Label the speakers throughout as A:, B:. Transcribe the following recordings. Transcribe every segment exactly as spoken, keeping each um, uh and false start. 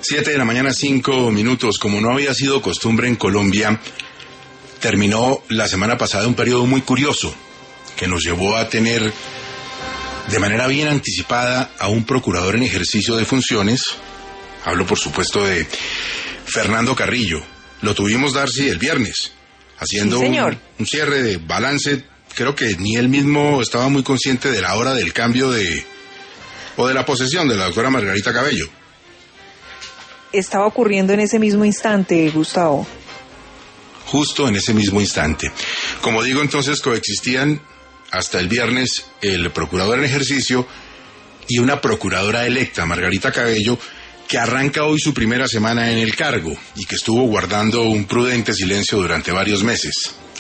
A: Siete de la mañana, cinco minutos. Como no había sido costumbre en Colombia, terminó la semana pasada un periodo muy curioso que nos llevó a tener de manera bien anticipada a un procurador en ejercicio de funciones. Hablo, por supuesto, de Fernando Carrillo. Lo tuvimos, Darcy, el viernes, haciendo
B: sí,
A: un, un cierre de balance. Creo que ni él mismo estaba muy consciente de la hora del cambio de o de la posesión de la doctora Margarita Cabello.
B: Estaba ocurriendo en ese mismo instante, Gustavo.
A: Justo en ese mismo instante. Como digo, entonces coexistían hasta el viernes el procurador en ejercicio y una procuradora electa, Margarita Cabello, que arranca hoy su primera semana en el cargo y que estuvo guardando un prudente silencio durante varios meses.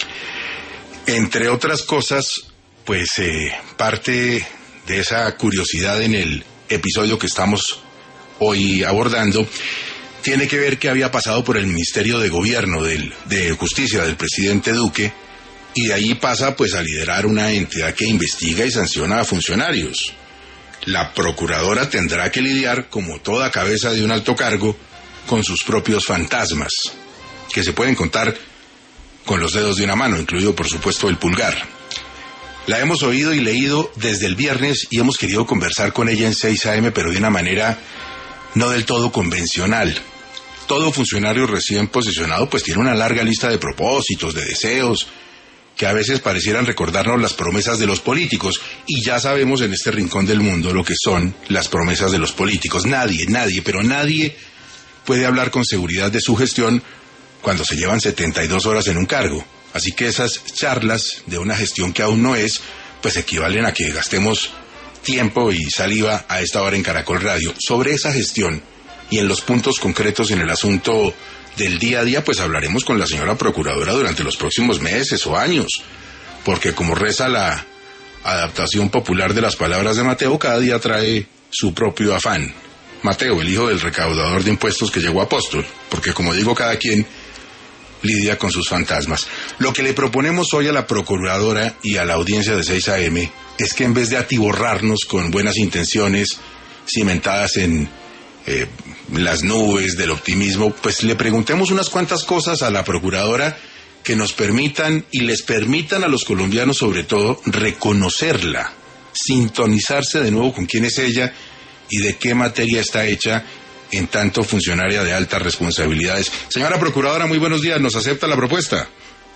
A: Entre otras cosas, pues eh, parte de esa curiosidad en el episodio que estamos hoy abordando tiene que ver que había pasado por el Ministerio de Gobierno del, de Justicia del presidente Duque, y de ahí pasa pues a liderar una entidad que investiga y sanciona a funcionarios. La procuradora tendrá que lidiar, como toda cabeza de un alto cargo, con sus propios fantasmas, que se pueden contar con los dedos de una mano, incluido por supuesto el pulgar. La hemos oído y leído desde el viernes y hemos querido conversar con ella en seis a eme, pero de una manera no del todo convencional. Todo funcionario recién posicionado pues tiene una larga lista de propósitos, de deseos, que a veces parecieran recordarnos las promesas de los políticos, y ya sabemos en este rincón del mundo lo que son las promesas de los políticos. Nadie, nadie, pero nadie puede hablar con seguridad de su gestión cuando se llevan setenta y dos horas en un cargo. Así que esas charlas de una gestión que aún no es, pues equivalen a que gastemos tiempo y saliva a esta hora en Caracol Radio. Sobre esa gestión y en los puntos concretos en el asunto del día a día, pues hablaremos con la señora procuradora durante los próximos meses o años, porque como reza la adaptación popular de las palabras de Mateo, cada día trae su propio afán. Mateo, el hijo del recaudador de impuestos que llegó apóstol, porque como digo, cada quien lidia con sus fantasmas. Lo que le proponemos hoy a la procuradora y a la audiencia de seis a eme es que en vez de atiborrarnos con buenas intenciones cimentadas en eh, las nubes del optimismo, pues le preguntemos unas cuantas cosas a la procuradora que nos permitan y les permitan a los colombianos sobre todo reconocerla, sintonizarse de nuevo con quién es ella y de qué materia está hecha en tanto funcionaria de altas responsabilidades. Señora procuradora, muy buenos días. ¿Nos acepta la propuesta?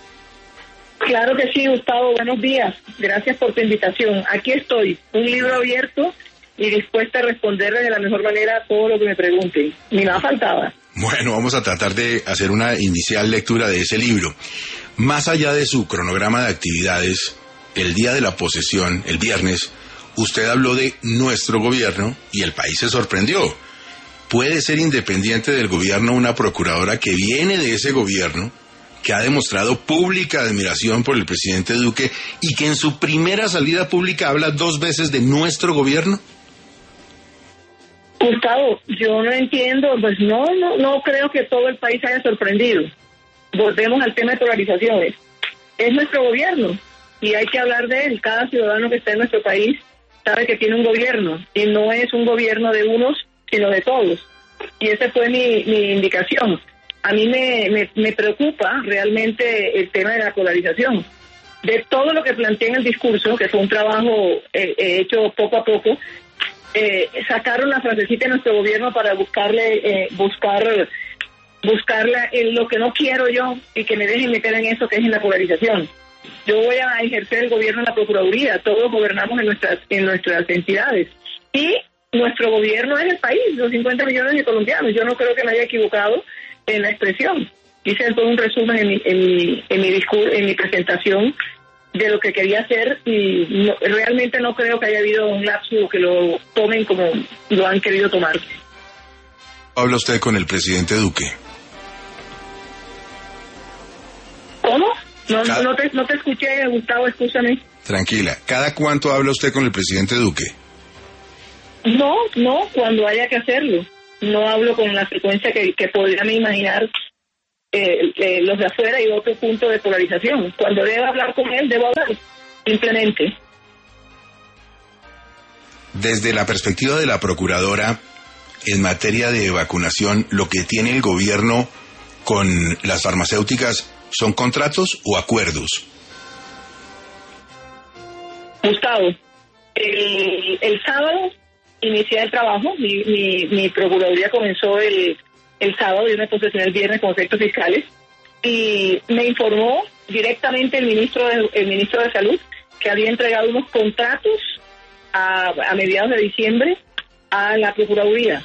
C: Claro que sí, Gustavo. Buenos días. Gracias por tu invitación. Aquí estoy, un libro abierto y dispuesta a responderle de la mejor manera a todo lo que me pregunten. Ni nada faltaba.
A: Bueno, vamos a tratar de hacer una inicial lectura de ese libro. Más allá de su cronograma de actividades, el día de la posesión, el viernes, usted habló de nuestro gobierno y el país se sorprendió. ¿Puede ser independiente del gobierno una procuradora que viene de ese gobierno, que ha demostrado pública admiración por el presidente Duque y que en su primera salida pública habla dos veces de nuestro gobierno?
C: Gustavo, yo no entiendo, pues no, no, no creo que todo el país haya sorprendido. Volvemos al tema de polarizaciones. Es nuestro gobierno y hay que hablar de él. Cada ciudadano que está en nuestro país sabe que tiene un gobierno y no es un gobierno de unos, sino de todos. Y esa fue mi, mi indicación. A mí me, me, me preocupa realmente el tema de la polarización. De todo lo que planteé en el discurso, que fue un trabajo eh, hecho poco a poco, eh, sacaron la frasecita de nuestro gobierno para buscarle, eh, buscar, buscarla en lo que no quiero yo y que me dejen meter en eso que es en la polarización. Yo voy a ejercer el gobierno en la Procuraduría, todos gobernamos en nuestras, en nuestras entidades. Y nuestro gobierno es el país, los cincuenta millones de colombianos. Yo no creo que me haya equivocado en la expresión. Hice todo un resumen en mi, en mi, en mi discurso, en mi presentación de lo que quería hacer y no, realmente no creo que haya habido un lapso que lo tomen como lo han querido tomar.
A: ¿Habla usted con el presidente Duque?
C: ¿Cómo? No,
A: Cada...
C: no, te, no te escuché, Gustavo, escúchame.
A: Tranquila. ¿Cada cuánto habla usted con el presidente Duque?
C: No, no, cuando haya que hacerlo. No hablo con la frecuencia que, que podrían imaginar eh, eh, los de afuera y otro punto de polarización. Cuando deba hablar con él, debo hablar, simplemente.
A: Desde la perspectiva de la procuradora, en materia de vacunación, lo que tiene el gobierno con las farmacéuticas son contratos o acuerdos?
C: Gustavo, el, el sábado inicié el trabajo, mi, mi, mi procuraduría comenzó el, el sábado y una posesión el viernes con efectos fiscales, y me informó directamente el ministro de, el ministro de Salud que había entregado unos contratos a, a mediados de diciembre a la procuraduría,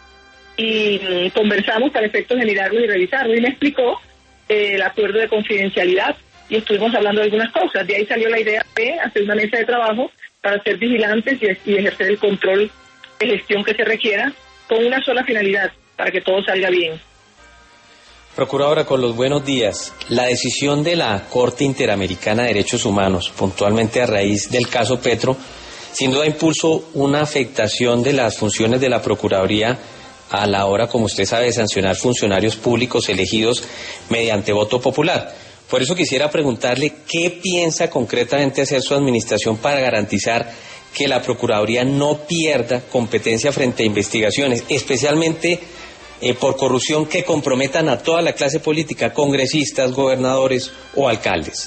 C: y mm, conversamos para efectos de mirarlos y revisarlos, y me explicó eh, el acuerdo de confidencialidad, y estuvimos hablando de algunas cosas. De ahí salió la idea de hacer una mesa de trabajo para ser vigilantes y, y ejercer el control de gestión que se requiera, con una sola finalidad, para que todo salga bien.
D: Procuradora, con los buenos días. La decisión de la Corte Interamericana de Derechos Humanos, puntualmente a raíz del caso Petro, sin duda impuso una afectación de las funciones de la Procuraduría a la hora, como usted sabe, de sancionar funcionarios públicos elegidos mediante voto popular. Por eso quisiera preguntarle qué piensa concretamente hacer su administración para garantizar que la Procuraduría no pierda competencia frente a investigaciones, especialmente eh, por corrupción que comprometan a toda la clase política, congresistas, gobernadores o alcaldes.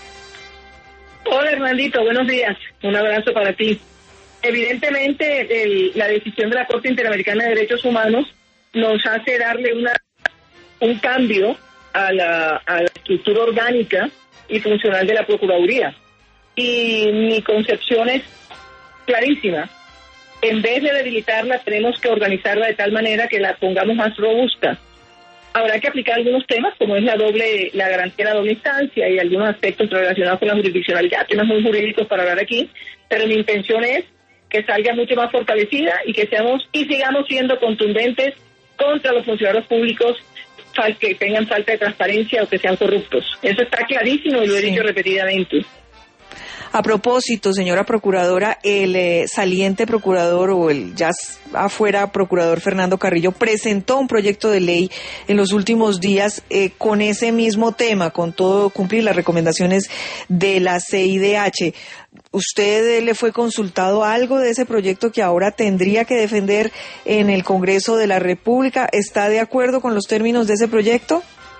C: Hola, Hernandito, buenos días. Un abrazo para ti. Evidentemente, el, la decisión de la Corte Interamericana de Derechos Humanos nos hace darle una un cambio a la, a la estructura orgánica y funcional de la Procuraduría. Y mi concepción es clarísima. En vez de debilitarla, tenemos que organizarla de tal manera que la pongamos más robusta. Habrá que aplicar algunos temas, como es la doble, la garantía de la doble instancia y algunos aspectos relacionados con la jurisdiccionalidad, temas muy jurídicos para hablar aquí, pero mi intención es que salga mucho más fortalecida y que seamos y sigamos siendo contundentes contra los funcionarios públicos que tengan falta de transparencia o que sean corruptos. Eso está clarísimo y lo he sí. dicho repetidamente.
B: A propósito, señora procuradora, el eh, saliente procurador o el ya afuera procurador Fernando Carrillo presentó un proyecto de ley en los últimos días eh, con ese mismo tema, con todo cumplir las recomendaciones de la C I D H. ¿Usted eh, le fue consultado algo de ese proyecto que ahora tendría que defender en el Congreso de la República? ¿Está de acuerdo con los términos de ese proyecto?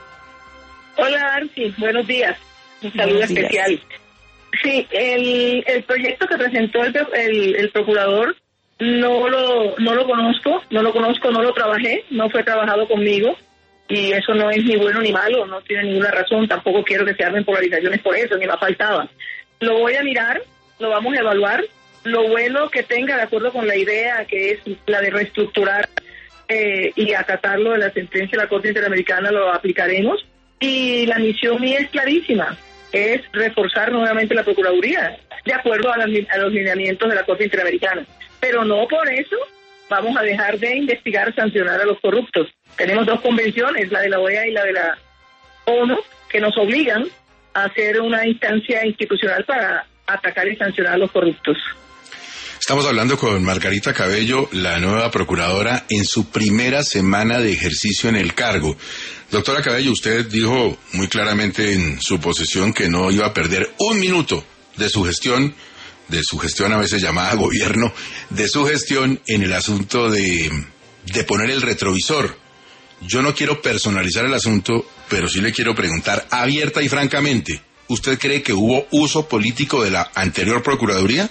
C: Hola, Arci, buenos días. Un saludo buenos especial. Días. Sí, el, el proyecto que presentó el, el, el procurador no lo no lo conozco, no lo conozco, no lo trabajé, no fue trabajado conmigo, y eso no es ni bueno ni malo, no tiene ninguna razón, tampoco quiero que se armen polarizaciones por eso, ni me faltaba. Lo voy a mirar, lo vamos a evaluar, lo bueno que tenga de acuerdo con la idea que es la de reestructurar eh, y acatarlo de la sentencia de la Corte Interamericana, lo aplicaremos, y la misión mía es clarísima. Es reforzar nuevamente la Procuraduría, de acuerdo a, la, a los lineamientos de la Corte Interamericana. Pero no por eso vamos a dejar de investigar, sancionar a los corruptos. Tenemos dos convenciones, la de la O E A y la de la ONU, que nos obligan a hacer una instancia institucional para atacar y sancionar a los corruptos.
A: Estamos hablando con Margarita Cabello, la nueva procuradora, en su primera semana de ejercicio en el cargo. Doctora Cabello, usted dijo muy claramente en su posesión que no iba a perder un minuto de su gestión, de su gestión a veces llamada gobierno, de su gestión en el asunto de, de poner el retrovisor. Yo no quiero personalizar el asunto, pero sí le quiero preguntar abierta y francamente, ¿usted cree que hubo uso político de la anterior Procuraduría?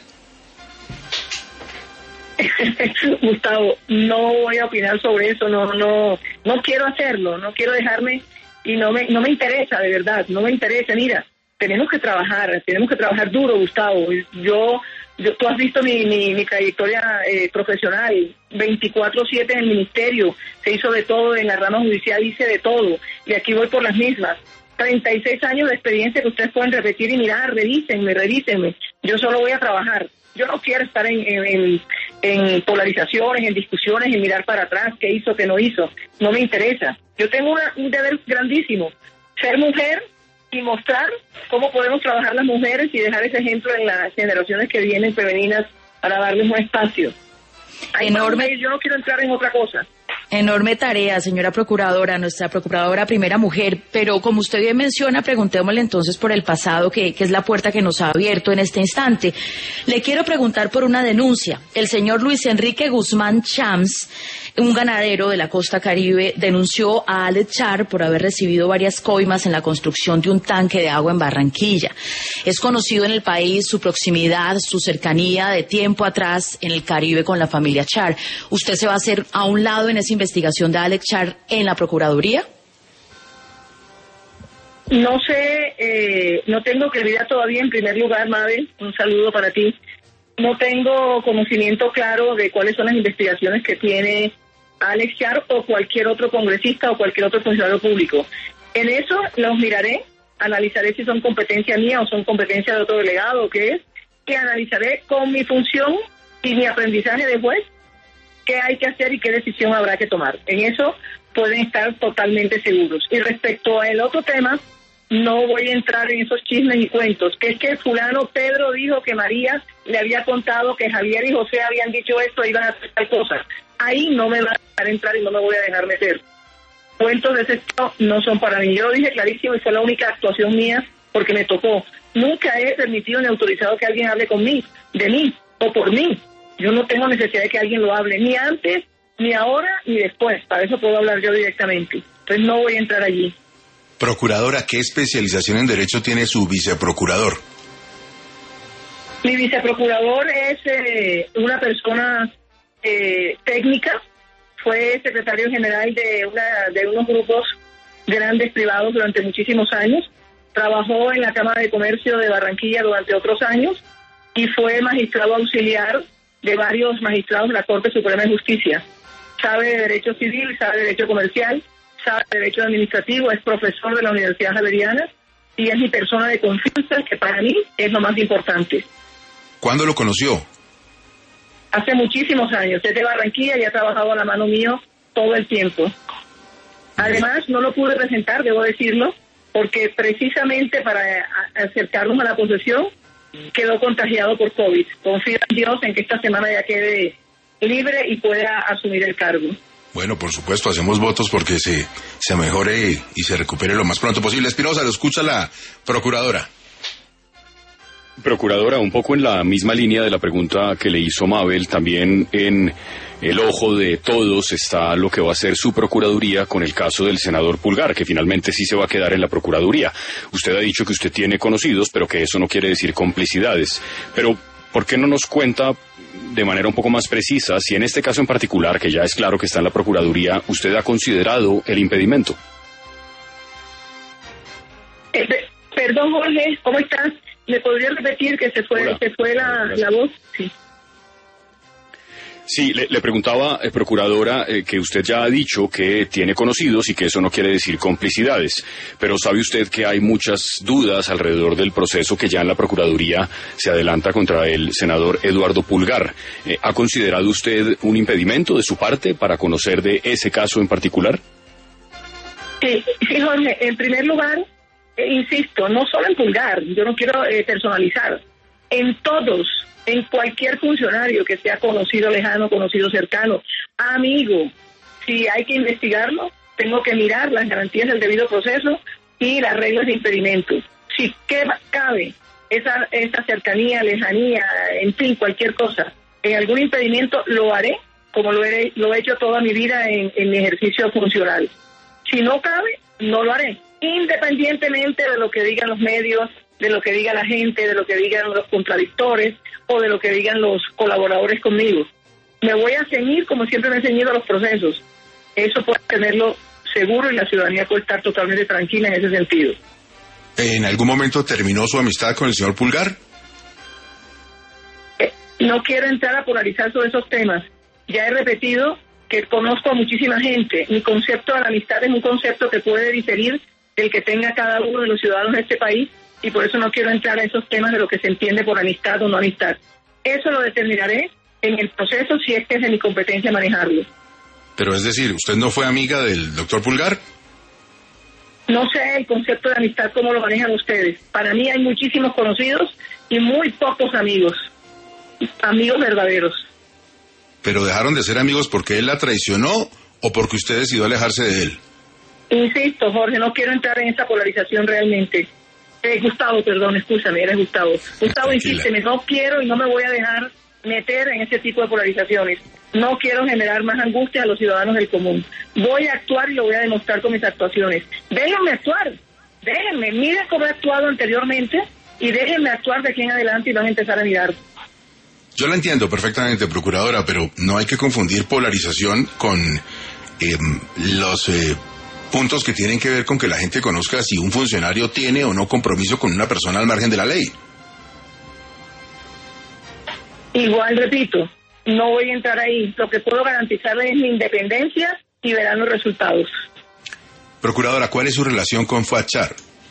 C: Gustavo, no voy a opinar sobre eso, no no no quiero hacerlo, no quiero dejarme y no me no me interesa, de verdad, no me interesa. Mira, tenemos que trabajar, tenemos que trabajar duro, Gustavo. Yo, yo tú has visto mi mi, mi trayectoria eh, profesional, veinticuatro siete en el ministerio, se hizo de todo, en la rama judicial hice de todo, y aquí voy por las mismas. treinta y seis años de experiencia que ustedes pueden repetir y mirar, revísenme, revísenme. Yo solo voy a trabajar. Yo no quiero estar en, en, en polarizaciones, en discusiones, en mirar para atrás qué hizo, qué no hizo. No me interesa. Yo tengo una, un deber grandísimo, ser mujer y mostrar cómo podemos trabajar las mujeres y dejar ese ejemplo en las generaciones que vienen femeninas para darles un espacio. Enorme. Yo no quiero entrar en otra cosa.
E: Enorme tarea, señora procuradora, nuestra procuradora primera mujer, pero como usted bien menciona, preguntémosle entonces por el pasado, que, que es la puerta que nos ha abierto en este instante. Le quiero preguntar por una denuncia. El señor Luis Enrique Guzmán Chams, un ganadero de la costa Caribe, denunció a Alex Char por haber recibido varias coimas en la construcción de un tanque de agua en Barranquilla. Es conocido en el país su proximidad, su cercanía de tiempo atrás en el Caribe con la familia Char. ¿Usted se va a hacer a un lado en ese investigación de Alex Char en la Procuraduría?
C: No sé, eh, no tengo claridad todavía. En primer lugar, Mabel, un saludo para ti. No tengo conocimiento claro de cuáles son las investigaciones que tiene Alex Char o cualquier otro congresista o cualquier otro funcionario público. En eso los miraré, analizaré si son competencia mía o son competencia de otro delegado o qué es, que analizaré con mi función y mi aprendizaje de juez qué hay que hacer y qué decisión habrá que tomar. En eso pueden estar totalmente seguros. Y respecto al otro tema, no voy a entrar en esos chismes y cuentos, que es que fulano Pedro dijo que María le había contado que Javier y José habían dicho esto e iban a hacer tal cosa. Ahí no me van a dejar entrar y no me voy a dejar meter. Cuentos de ese tipo no son para mí. Yo lo dije clarísimo y fue la única actuación mía porque me tocó. Nunca he permitido ni autorizado que alguien hable conmigo, de mí o por mí. Yo no tengo necesidad de que alguien lo hable, ni antes, ni ahora, ni después. Para eso puedo hablar yo directamente. Entonces no voy a entrar allí.
A: Procuradora, ¿qué especialización en Derecho tiene su viceprocurador?
C: Mi viceprocurador es eh, una persona eh, técnica. Fue secretario general de, una, de unos grupos grandes privados durante muchísimos años. Trabajó en la Cámara de Comercio de Barranquilla durante otros años y fue magistrado auxiliar de varios magistrados de la Corte Suprema de Justicia. Sabe de Derecho Civil, sabe de Derecho Comercial, sabe de Derecho Administrativo, es profesor de la Universidad Javeriana y es mi persona de confianza, que para mí es lo más importante.
A: ¿Cuándo lo conoció?
C: Hace muchísimos años. Es de Barranquilla y ha trabajado a la mano mío todo el tiempo. Además, no lo pude presentar, debo decirlo, porque precisamente para acercarnos a la posesión quedó contagiado por COVID. Confío en Dios en que esta semana ya quede libre y pueda asumir el cargo.
A: Bueno, por supuesto, hacemos votos porque se, se mejore y se recupere lo más pronto posible. Espinosa, lo escucha la procuradora.
F: Procuradora, un poco en la misma línea de la pregunta que le hizo Mabel, también en el ojo de todos está lo que va a hacer su Procuraduría con el caso del senador Pulgar, que finalmente sí se va a quedar en la Procuraduría. Usted ha dicho que usted tiene conocidos, pero que eso no quiere decir complicidades. Pero, ¿por qué no nos cuenta de manera un poco más precisa si en este caso en particular, que ya es claro que está en la Procuraduría, usted ha considerado el impedimento?
C: Eh, perdón, Jorge, ¿cómo estás? ¿Me podría repetir que se fue, se fue la, la voz? Sí.
F: Sí, le, le preguntaba, eh, Procuradora, eh, que usted ya ha dicho que tiene conocidos y que eso no quiere decir complicidades, pero ¿sabe usted que hay muchas dudas alrededor del proceso que ya en la Procuraduría se adelanta contra el senador Eduardo Pulgar? Eh, ¿Ha considerado usted un impedimento de su parte para conocer de ese caso en particular?
C: Sí, sí, Jorge, en primer lugar, eh, insisto, no solo en Pulgar, yo no quiero eh, personalizar, en todos, en cualquier funcionario que sea conocido lejano, conocido cercano, amigo, si hay que investigarlo, tengo que mirar las garantías del debido proceso y las reglas de impedimento. Si que cabe esa, esa cercanía, lejanía, en fin, cualquier cosa, en algún impedimento lo haré, como lo he, lo he hecho toda mi vida en, en mi ejercicio funcional. Si no cabe, no lo haré, independientemente de lo que digan los medios, de lo que diga la gente, de lo que digan los contradictores o de lo que digan los colaboradores conmigo. Me voy a ceñir como siempre me he ceñido a los procesos. Eso puede tenerlo seguro y la ciudadanía puede estar totalmente tranquila en ese sentido.
A: ¿En algún momento terminó su amistad con el señor Pulgar?
C: Eh, no quiero entrar a polarizar sobre esos temas. Ya he repetido que conozco a muchísima gente. Mi concepto de la amistad es un concepto que puede diferir del que tenga cada uno de los ciudadanos de este país, y por eso no quiero entrar a esos temas de lo que se entiende por amistad o no amistad. Eso lo determinaré en el proceso si es que es de mi competencia manejarlo.
A: Pero es decir, ¿usted no fue amiga del doctor Pulgar?
C: No sé el concepto de amistad cómo lo manejan ustedes. Para mí hay muchísimos conocidos y muy pocos amigos, amigos verdaderos.
A: ¿Pero dejaron de ser amigos porque él la traicionó o porque usted decidió alejarse de él?
C: Insisto, Jorge, no quiero entrar en esa polarización realmente. Eh, Gustavo, perdón, escúchame, eres Gustavo. Gustavo, insísteme, no quiero y no me voy a dejar meter en ese tipo de polarizaciones. No quiero generar más angustia a los ciudadanos del común. Voy a actuar y lo voy a demostrar con mis actuaciones. Déjenme actuar, déjenme, miren cómo he actuado anteriormente y déjenme actuar de aquí en adelante y van a empezar a mirar.
A: Yo la entiendo perfectamente, procuradora, pero no hay que confundir polarización con eh, los eh, puntos que tienen que ver con que la gente conozca si un funcionario tiene o no compromiso con una persona al margen de la ley.
C: Igual, repito, no voy a entrar ahí. Lo que puedo garantizarles es mi independencia y verán los resultados.
A: Procuradora, ¿cuál es su relación con Fuad Char?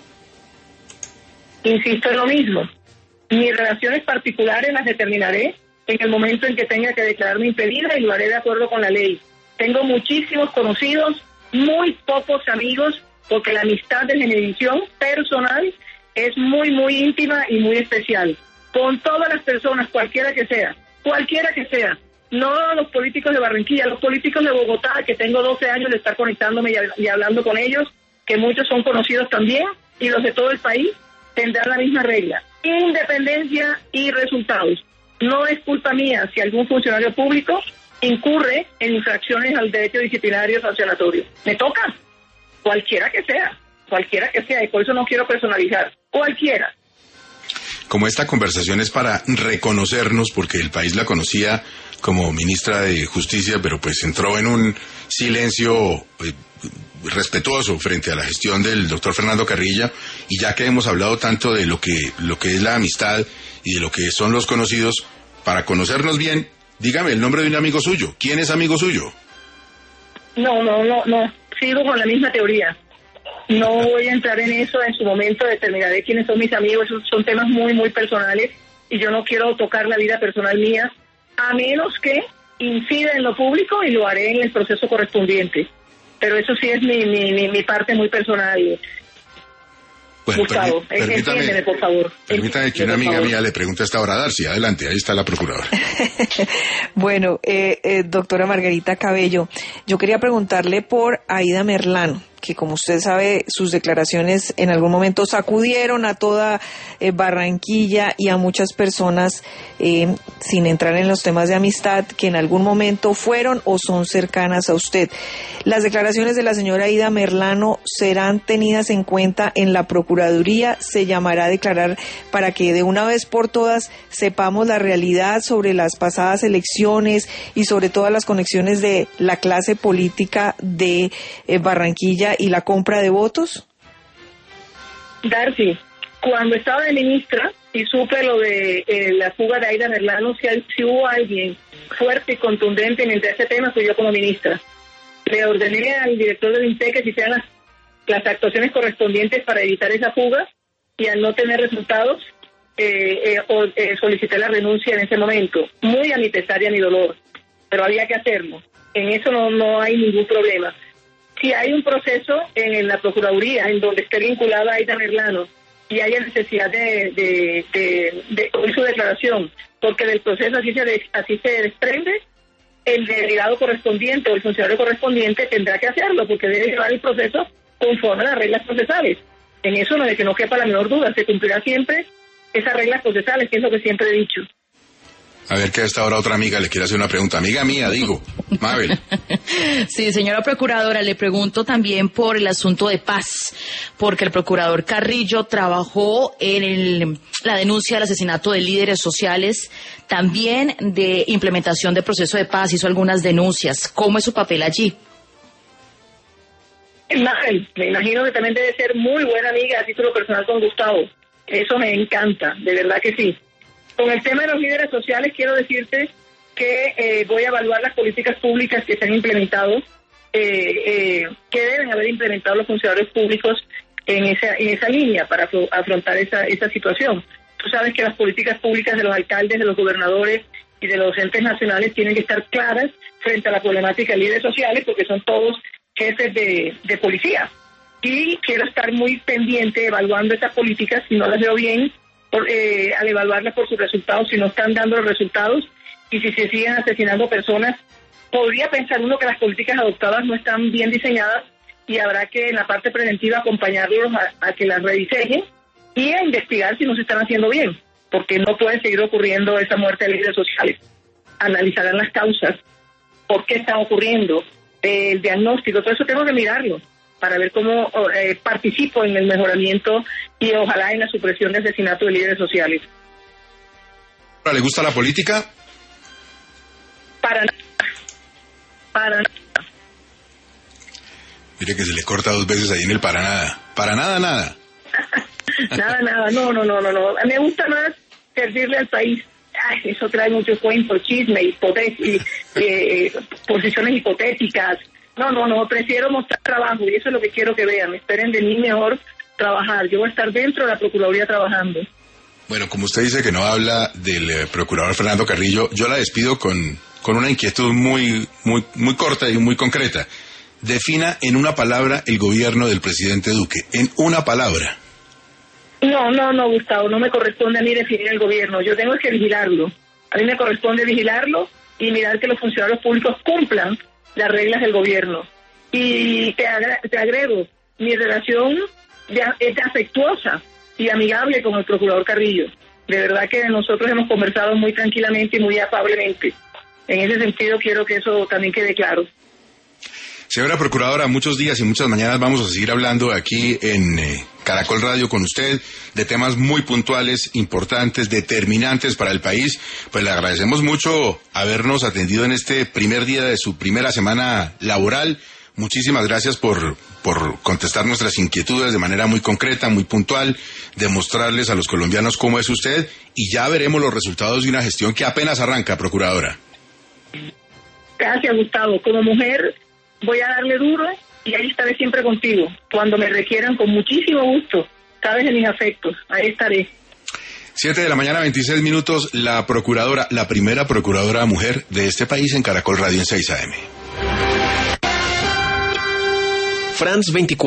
C: Insisto en lo mismo. Mis relaciones particulares las determinaré en el momento en que tenga que declararme impedida y lo haré de acuerdo con la ley. Tengo muchísimos conocidos, muy pocos amigos, porque la amistad de generación personal es muy, muy íntima y muy especial. Con todas las personas, cualquiera que sea, cualquiera que sea, no los políticos de Barranquilla, los políticos de Bogotá, que tengo doce años de estar conectándome y, y hablando con ellos, que muchos son conocidos también, y los de todo el país, tendrán la misma regla: independencia y resultados. No es culpa mía si algún funcionario público incurre en infracciones al derecho disciplinario sancionatorio. Me toca, cualquiera que sea, cualquiera que sea, y por eso no quiero personalizar, cualquiera.
A: Como esta conversación es para reconocernos, porque el país la conocía como ministra de Justicia, pero pues entró en un silencio eh, respetuoso frente a la gestión del doctor Fernando Carrillo, y ya que hemos hablado tanto de lo que, lo que es la amistad y de lo que son los conocidos, para conocernos bien, dígame el nombre de un amigo suyo. ¿Quién es amigo suyo?
C: No, no, no, no. Sigo con la misma teoría. No voy a entrar en eso. En su momento determinaré quiénes son mis amigos. Esos son temas muy, muy personales y yo no quiero tocar la vida personal mía, a menos que incida en lo público, y lo haré en el proceso correspondiente. Pero eso sí es mi, mi, mi, mi parte muy personal. Bueno, Gustavo, permí, entiéndeme, por favor.
A: Permítame que una amiga mía le pregunte a esta hora. Darcy, adelante, ahí está la procuradora.
B: Bueno, eh, eh, doctora Margarita Cabello, yo quería preguntarle por Aida Merlano, que como usted sabe, sus declaraciones en algún momento sacudieron a toda eh, Barranquilla y a muchas personas, eh, sin entrar en los temas de amistad, que en algún momento fueron o son cercanas a usted. ¿Las declaraciones de la señora Aida Merlano serán tenidas en cuenta en la Procuraduría? ¿Se llamará a declarar para que de una vez por todas sepamos la realidad sobre las pasadas elecciones y sobre todas las conexiones de la clase política de eh, Barranquilla y la compra de votos?
C: Darcy, cuando estaba de ministra y supe lo de eh, la fuga de Aida Merlano, si, hay, si hubo alguien fuerte y contundente en este tema, fui yo como ministra. Le ordené al director del INPE que se hicieran las, las actuaciones correspondientes para evitar esa fuga, y al no tener resultados, eh, eh, o, eh, solicité la renuncia en ese momento, muy a mi pesar y a mi dolor, pero había que hacerlo. En eso no, no hay ningún problema. Si hay un proceso en la Procuraduría en donde esté vinculada a Aida Merlano y haya necesidad de, de, de, de oír su declaración, porque del proceso así se, de, así se desprende, el delegado correspondiente o el funcionario correspondiente tendrá que hacerlo, porque debe llevar el proceso conforme a las reglas procesales. En eso no de que no quepa la menor duda, se cumplirá siempre esas reglas procesales, que es lo que siempre he dicho.
A: A ver, que a esta hora otra amiga le quiere hacer una pregunta. Amiga mía, digo, Mabel.
E: Sí, señora procuradora, le pregunto también por el asunto de paz, porque el procurador Carrillo trabajó en el, la denuncia del asesinato de líderes sociales, también de implementación de proceso de paz, hizo algunas denuncias. ¿Cómo es su papel allí?
C: Mabel, me imagino que también debe ser muy buena amiga a título personal con Gustavo. Eso me encanta, de verdad que sí. Con el tema de los líderes sociales, quiero decirte que eh, voy a evaluar las políticas públicas que se han implementado, eh, eh, que deben haber implementado los funcionarios públicos en esa en esa línea para afrontar esa, esa situación. Tú sabes que las políticas públicas de los alcaldes, de los gobernadores y de los entes nacionales tienen que estar claras frente a la problemática de líderes sociales, porque son todos jefes de, de policía. Y quiero estar muy pendiente evaluando esas políticas, si no las veo bien, Por, eh, al evaluarlas por sus resultados, si no están dando los resultados y si se siguen asesinando personas podría pensar uno que las políticas adoptadas no están bien diseñadas y habrá que en la parte preventiva acompañarlos a, a que las rediseñen y a investigar si no se están haciendo bien, porque no puede seguir ocurriendo esa muerte de líderes sociales. Analizarán las causas, por qué está ocurriendo, eh, el diagnóstico, todo eso tengo que mirarlo para ver cómo eh, participo en el mejoramiento y ojalá en la supresión de asesinato de líderes sociales.
A: ¿Le gusta la política?
C: Para nada. Para nada.
A: Mire que se le corta dos veces ahí en el para nada. Para nada, nada.
C: Nada, nada, no, no, no, no, no. Me gusta más servirle al país. Ay, eso trae mucho cuento, chisme, hipotéticas, eh, posiciones hipotéticas. No, no, no, prefiero mostrar trabajo y eso es lo que quiero que vean. Esperen de mí mejor trabajar. Yo voy a estar dentro de la Procuraduría trabajando.
A: Bueno, como usted dice que no habla del eh, procurador Fernando Carrillo, yo la despido con, con una inquietud muy, muy, muy corta y muy concreta. Defina en una palabra el gobierno del presidente Duque. En una palabra.
C: No, no, no, Gustavo, no me corresponde a mí definir el gobierno. Yo tengo que vigilarlo. A mí me corresponde vigilarlo y mirar que los funcionarios públicos cumplan las reglas del gobierno. Y te, agra- te agrego, mi relación ya es afectuosa y amigable con el procurador Carrillo. De verdad que nosotros hemos conversado muy tranquilamente y muy afablemente. En ese sentido quiero que eso también quede claro.
A: Señora Procuradora, muchos días y muchas mañanas vamos a seguir hablando aquí en eh, Caracol Radio con usted de temas muy puntuales, importantes, determinantes para el país. Pues le agradecemos mucho habernos atendido en este primer día de su primera semana laboral. Muchísimas gracias por, por contestar nuestras inquietudes de manera muy concreta, muy puntual, demostrarles a los colombianos cómo es usted y ya veremos los resultados de una gestión que apenas arranca, Procuradora.
C: Gracias, Gustavo. Como mujer voy a darle duro y ahí estaré siempre contigo. Cuando me requieran, con muchísimo gusto. Sabes de mis afectos. Ahí estaré.
A: Siete de la mañana, veintiséis minutos, la procuradora, la primera procuradora mujer de este país en Caracol Radio en seis A M.
G: France veinticuatro.